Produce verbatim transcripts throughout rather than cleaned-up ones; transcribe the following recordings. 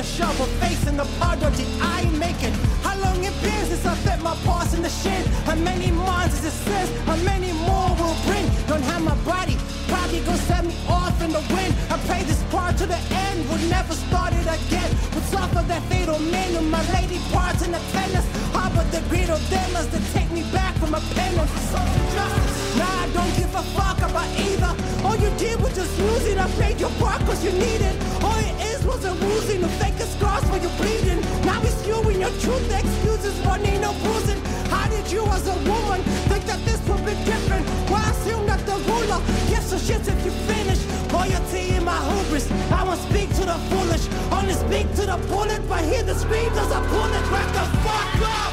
shovel, facing the project I ain't making. How long it been since I fed my paws in the shit? How many months it says? How many more will bring? Don't have my body, probably gonna set me off in the wind. I play this part to the end, will never start it again. What's off of that fatal menu? My lady parts in attendance. How about the great of dilemmas that take me back from a penance? Nah, I don't give a fuck about either. All you did was just lose it. I played your part cause you need it. All it is was a losing, the fake scars for you bleeding. Now it's you and your truth, the excuses running no bruising. How did you as a woman think that this would be different? Why assume that the ruler gives a shit if you finish? Loyalty in my hubris, I won't speak to the foolish. Only speak to the bullet, but hear the screams as I pull it back the fuck up.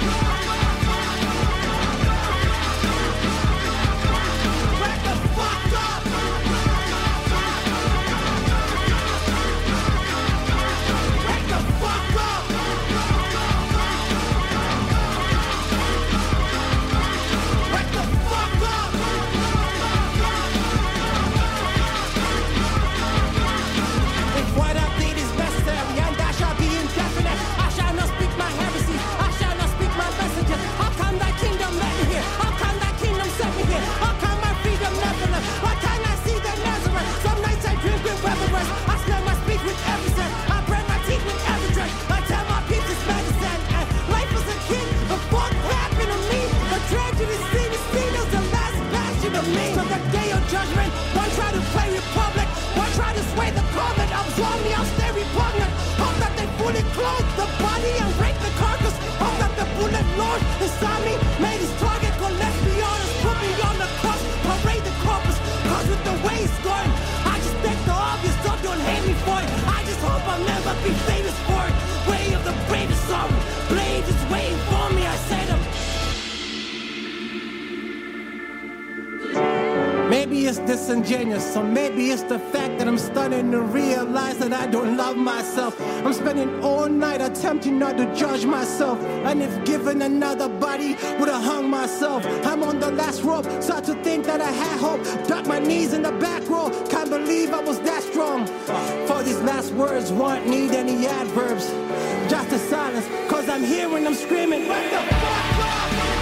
Maybe it's disingenuous, or maybe it's the fact that I'm starting to realize that I don't love myself. I'm spending all night attempting not to judge myself, and if given another body, would've hung myself. I'm on the last rope, start to think that I had hope. Duck my knees in the back row, can't believe I was that strong. For these last words, won't need any adverbs, just a silence, cause I'm hearing them screaming, what the fuck up?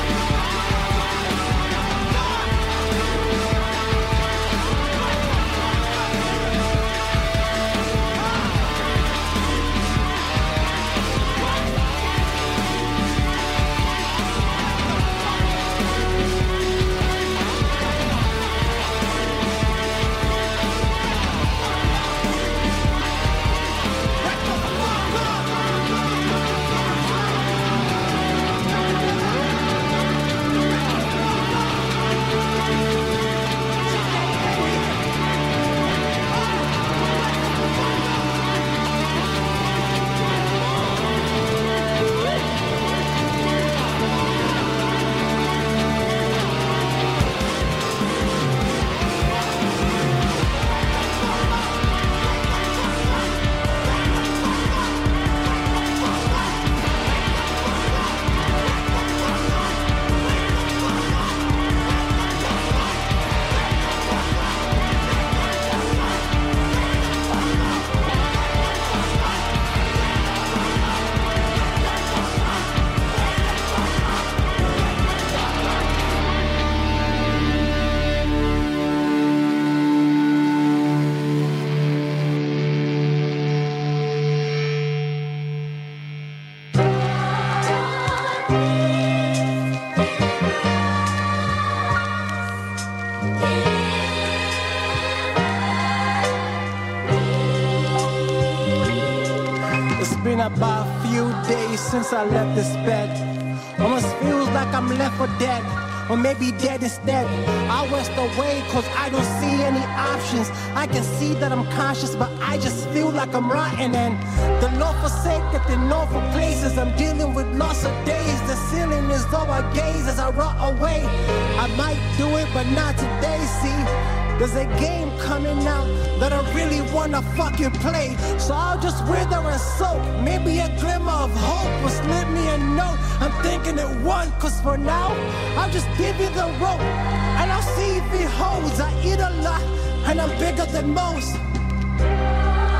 About a few days since I left this bed. Almost feels like I'm left for dead, or maybe dead instead. I rest away cause I don't see any options. I can see that I'm conscious, but I just feel like I'm rotten. And the Lord forsake that the north for places. I'm dealing with lots of days. The ceiling is over I gaze as I rot away. I might do it, but not today, see. There's a game coming out that I really wanna fucking play. So I'll just wither and soak. Maybe a glimmer of hope will slip me a note. I'm thinking it won't, cause for now I'll just give you the rope, and I'll see if it holds. I eat a lot and I'm bigger than most. Can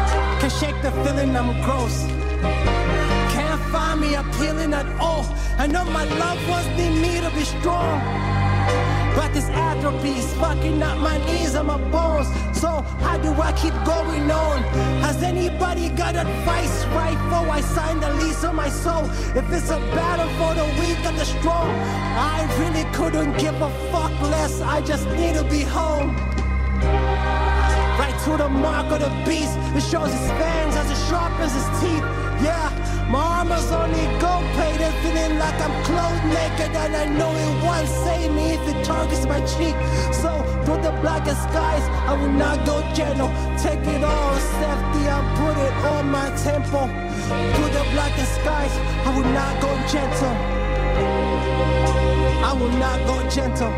Can't shake the feeling I'm gross. Can't find me appealing at all. I know my loved ones need me to be strong, but this atrophy's fucking up my knees and my bones. So how do I keep going on? Has anybody got advice right before I sign the lease on my soul? If it's a battle for the weak and the strong, I really couldn't give a fuck less. I just need to be home. Right to the mark of the beast. It shows his fangs as it sharpens his teeth. Yeah, my armor's only gold plated, feeling like I'm clothed naked, and I know it won't save me if it targets my cheek. So through the blackest skies, I will not go gentle. Take it all safety, I put it on my tempo. Through the blackest skies, I will not go gentle. I will not go gentle.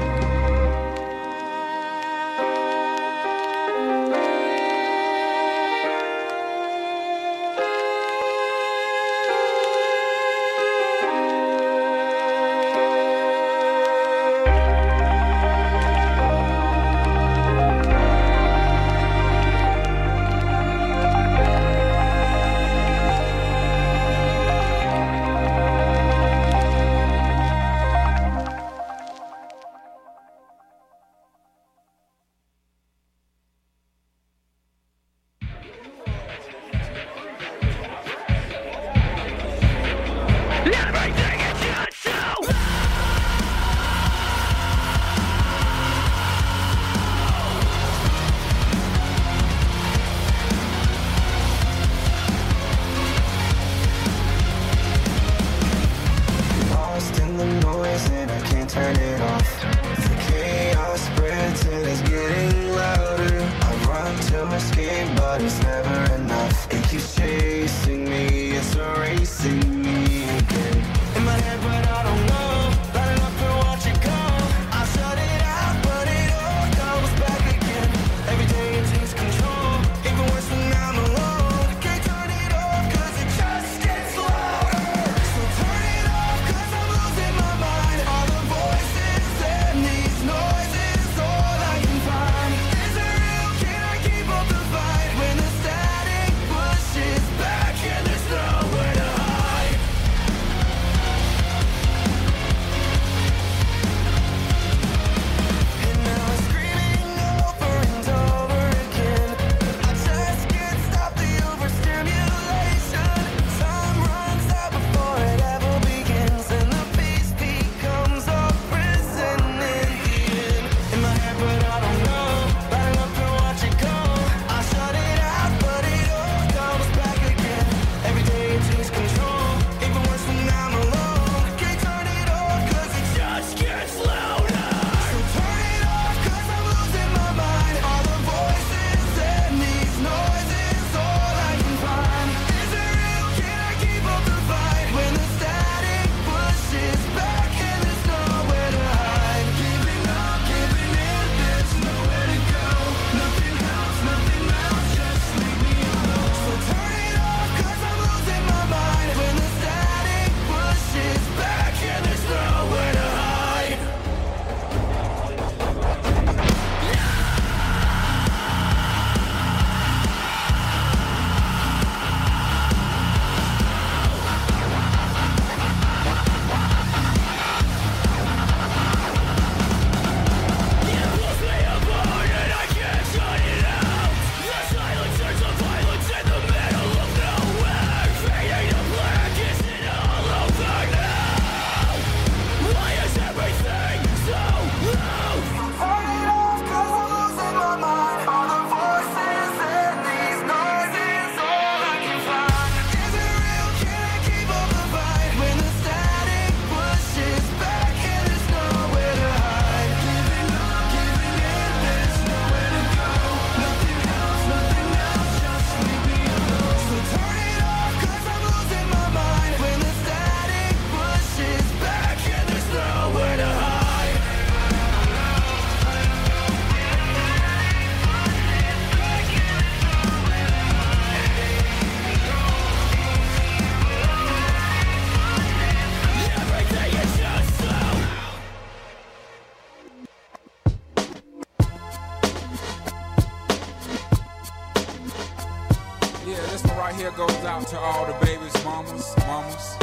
Yeah, this one right here goes out to all the babies, mamas, mamas.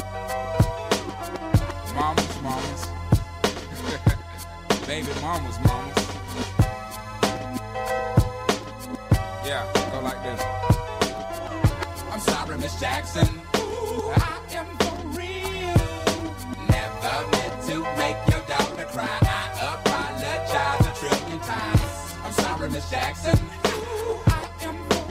Mamas, mamas. Baby mamas, mamas. Yeah, go like this. I'm sorry, Miss Jackson. Ooh, I am for real. Never meant to make your daughter cry. I apologize a trillion times. I'm sorry, Miss Jackson. Ooh, I am for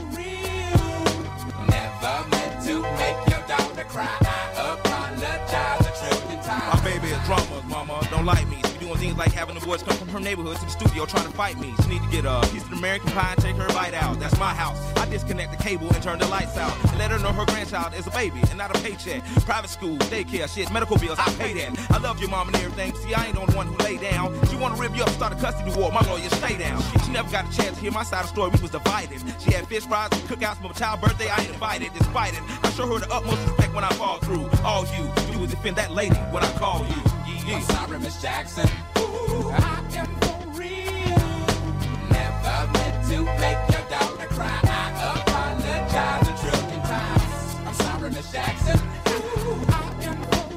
real. Never meant to make your daughter cry. I apologize a trillion times. My baby is drama, mama. Don't like me. She doing things like having the boys come from her neighborhood to the studio trying to fight me. She need to get a piece of American pie and take her bite out. That's my house. I disconnect the cable and turn the lights out and let her know her grandchild is a baby and not a paycheck. Private school, daycare, shit, medical bills, I pay that. I love your mom and everything. See, I ain't the only one who lay down. She wanna rip you up and start a custody war. My lawyer, stay down. She never got a chance to hear my side of the story. We was divided. She had fish fries, cookouts for my child's birthday. I ain't invited, despite it. I show her the utmost respect when I fall through. All you do is defend that lady when I call you. Yeah. I'm sorry, Miss Jackson. Ooh, I am for real. Never meant to make your daughter cry. I apologize a trillion times. I'm sorry, Miss Jackson. Ooh, I am for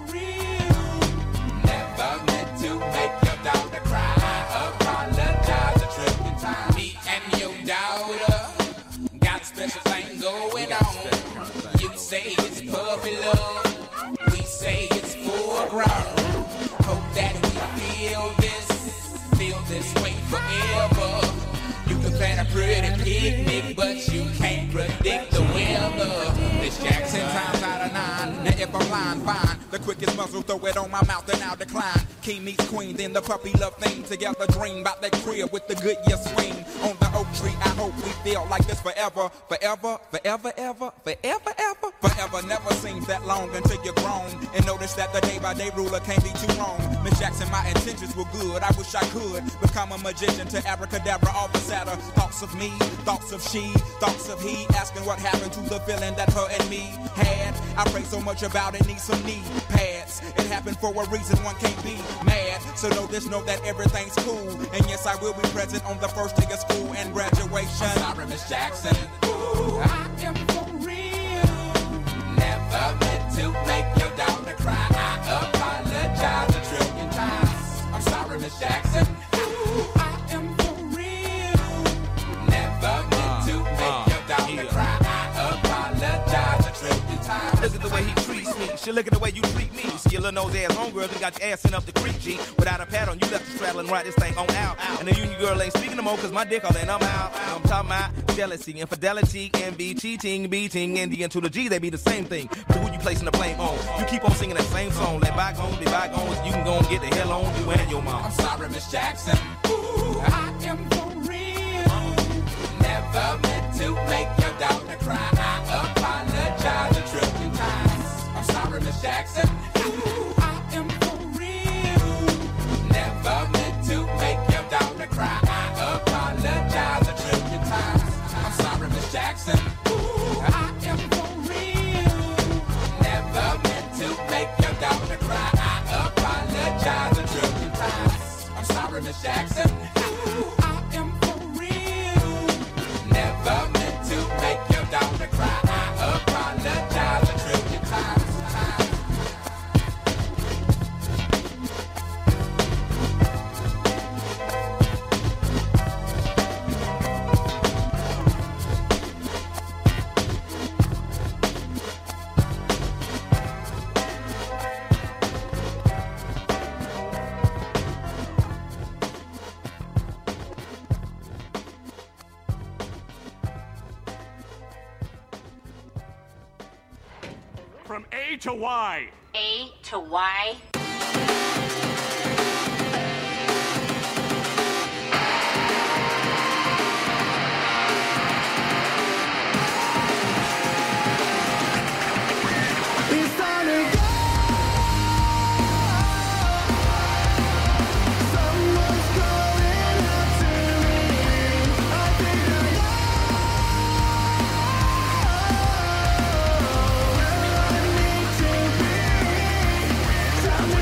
real. Never meant to make your daughter cry. I apologize a trillion times. Me and your daughter got a special thing going on. You say it's puppy love. We say it's foreground. Hope that we feel this, feel this way forever. You can plan a pretty picnic, but you can't predict the weather. Miss Jackson times out of nine. Now if I'm lying, fine. The quickest muzzle, throw it on my mouth and I'll decline. King meets queen, then the puppy love thing. Together dream about that crib with the good year swing. On the oak tree, I hope we feel like this forever. Forever, forever, ever, forever, ever. Forever never seems that long until you're grown. And notice that the day by day ruler can't be too wrong. Miss Jackson, my intentions were good. I wish I could become a magician to abracadabra all the sadder. Thoughts of me, thoughts of she, thoughts of he. Asking what happened to the feeling that her and me had. I pray so much about it, need some knee pads. It happened for a reason, one can't be mad. So know this, know that everything's cool. And yes, I will be present on the first day of school and graduation. I'm sorry, Miss Jackson. Ooh, I am for real. Never meant to make your daughter cry. I apologize a trillion times. I'm sorry, Miss Jackson. Ooh, I am for real. Never meant to make your daughter cry. I apologize a trillion times. Look at the way he treats me. She look at the way you treat me. See your little nose ass homegirl and got your ass sent up the creek, G. Without a pad on, you left the straddle and ride this thing on out. And the union girl ain't speaking no more cause my dick all in, I'm out. I'm talking about jealousy, infidelity, envy, cheating, beating, and the N to the G, they be the same thing. But who you placing the blame on? You keep on singing that same song. Let bygones be bygones. You can go and get the hell on you and your mom. I'm sorry, Miss Jackson. Ooh, I am for real. Never meant to make your daughter cry. I apologize a trillion times. I'm sorry, Miss Jackson. Ooh, I am for real. Never meant to make your daughter cry. I apologize a trillion times. I'm sorry, Miss Jackson. Ooh, I am for real. Never meant to make your daughter cry. I apologize a trillion times. I'm sorry, Miss Jackson. Ooh, I am for real. Never meant to make your daughter cry. I apologize a trillion times. From A to Y. A to Y. It's time to go. Someone's calling out to me. I think I know where I need to be. Time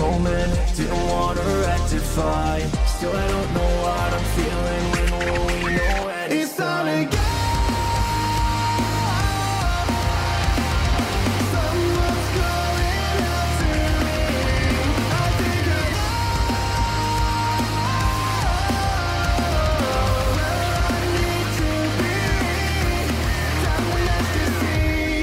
moment, didn't wanna rectify. Still I don't know what I'm feeling when will we know anything. It's time to go. Someone's calling out to me. I think I know where I need to be. Time left to see.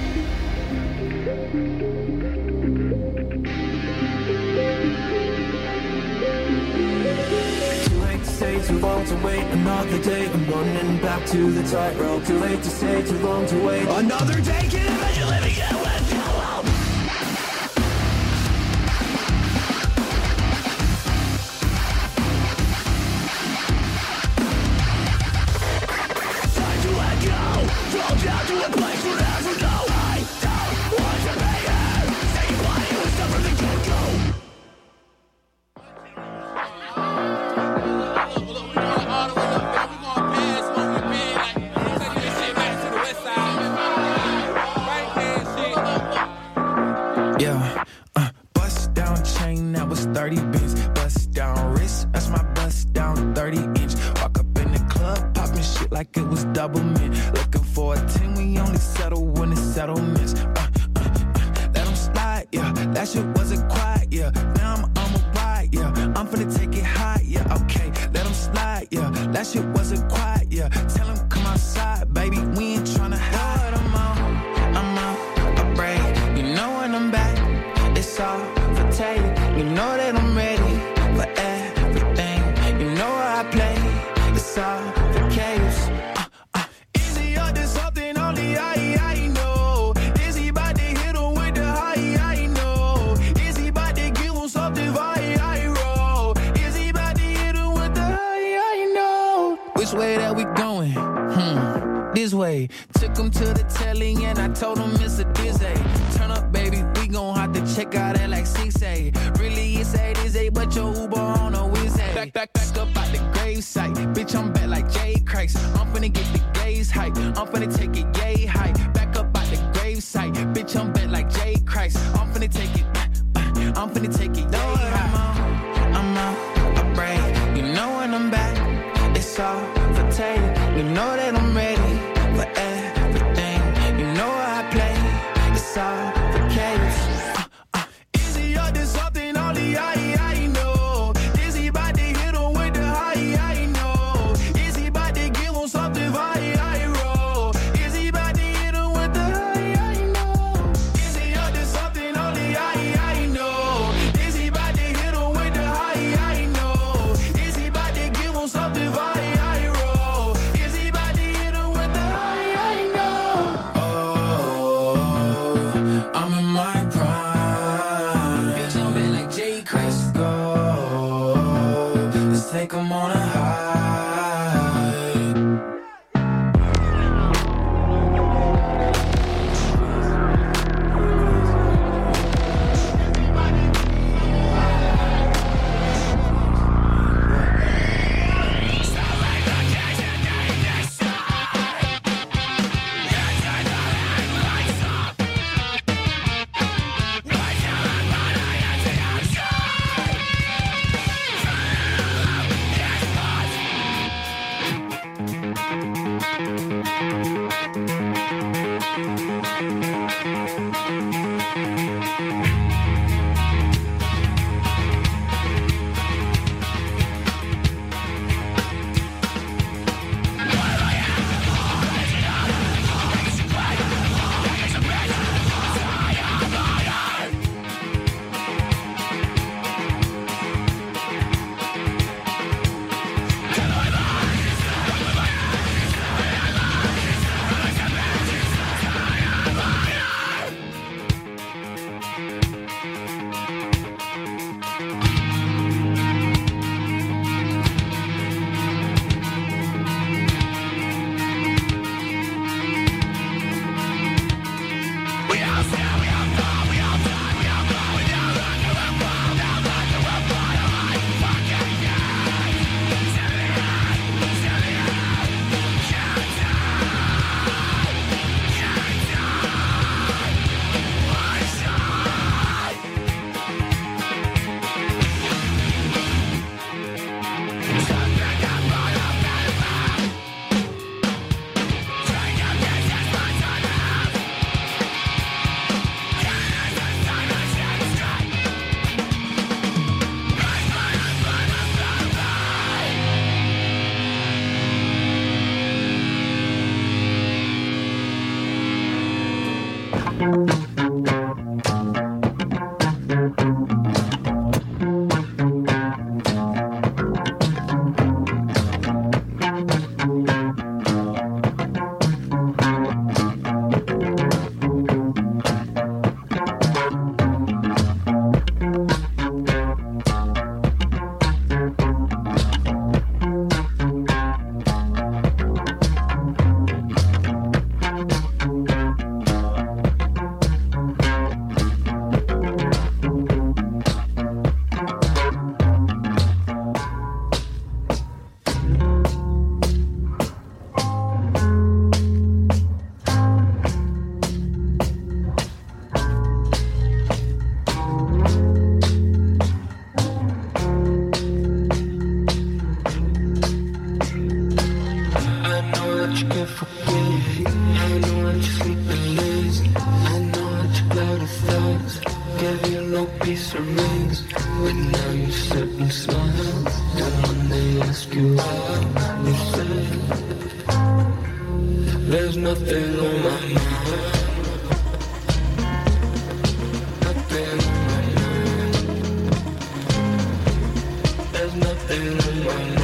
Too late to say, too long to wait. Another day, I'm running back to the tightrope. Too late to say, too long to wait. Another day can eventually begin with you. Time to let go. Fall down to a place where there's no. I don't want to be here. Say your body was never the go-go. Yeah, uh, bust down chain, that was thirty bins. Bust down wrist, that's my bust down thirty inch. Walk up in the club, popping shit like it was double mint. Looking for a ten, we only settle when it's settlements. Uh, uh, uh, let them slide, yeah, that shit wasn't quiet, yeah. Now I'm on a ride, yeah, I'm finna take it high, yeah, okay. Let them slide, yeah, that shit wasn't quiet, yeah. Tell them come outside, baby, we ain't tryna hide. I'm out, I'm out, I break, you know when I'm back. It's all for tape. You know that I'm ready for everything. You know how I play. It's all for chaos. Uh, uh. Is he up to something only I, I know? Is he about to hit him with the high, I know? Is he about to give him something I, I roll? Is he about to hit him with the high, I know? Which way that we going? Hmm, this way. Took him to the telly and I told him it's a dizzy. Turn up, baby, we gon' have to check out that like six A. Really, it's eight is eight, but your Uber on a Wednesday. Back, back, back up out the gravesite. Bitch, I'm back like Jay Christ. I'm finna get the gaze hype. I'm finna take it yay high. Back up out the gravesite. Bitch, I'm back like Jay Christ. I'm finna take it. Uh, uh, I'm finna take it yay high. I'm out, I'm out, I break. You know when I'm back. It's all for tape. You know that I'm ready for everything. You know how I play. It's all for chaos. Uh, uh. Is he up to something only I, I know? Is he about to hit him with the high, I know? Is he about to give him something I, I roll? Is he about to hit him with the high, I know? Is he up to something only I, I know? Is he about to hit him with the high, I know? Is he about to give him something I, I roll? remains. But now you sit and smile, and when they ask you why, you say, there's nothing on my mind. Nothing on my mind. There's nothing on my mind.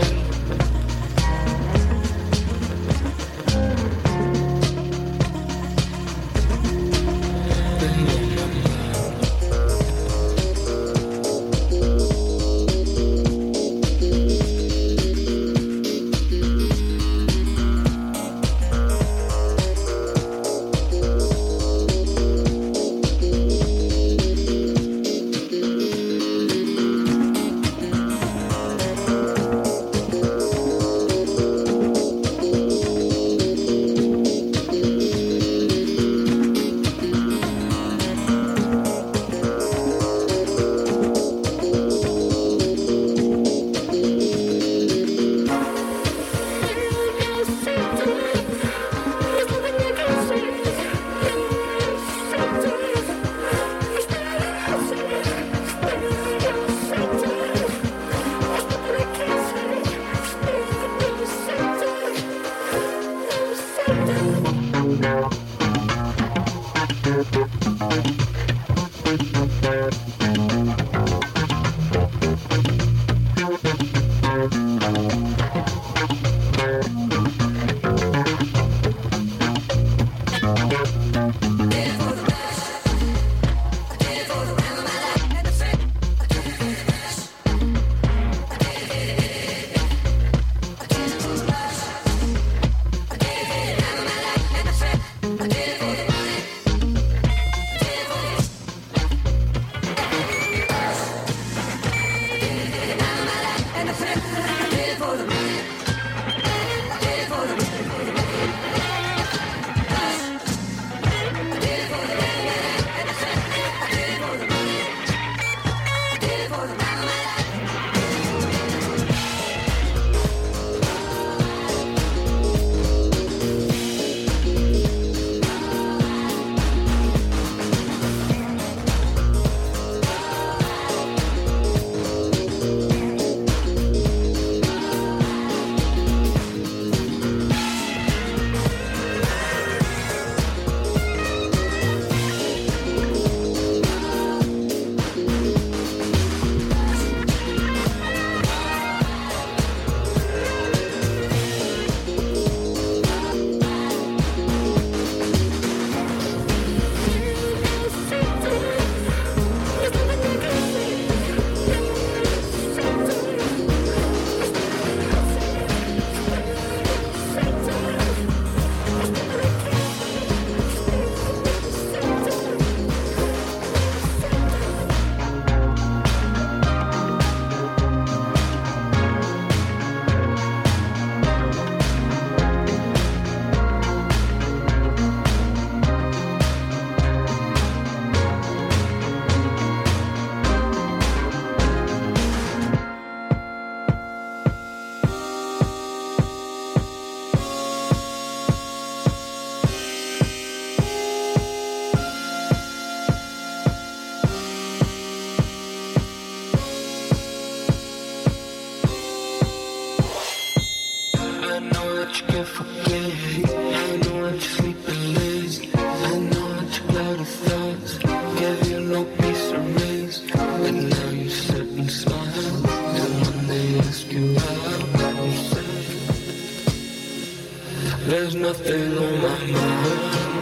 There's nothing on my mind.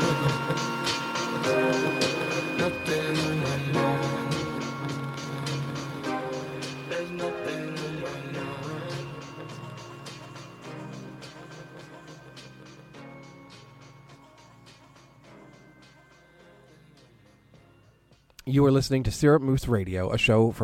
Nothing on my mind. There's nothing on my mind. You are listening to Syrup Moose Radio, a show from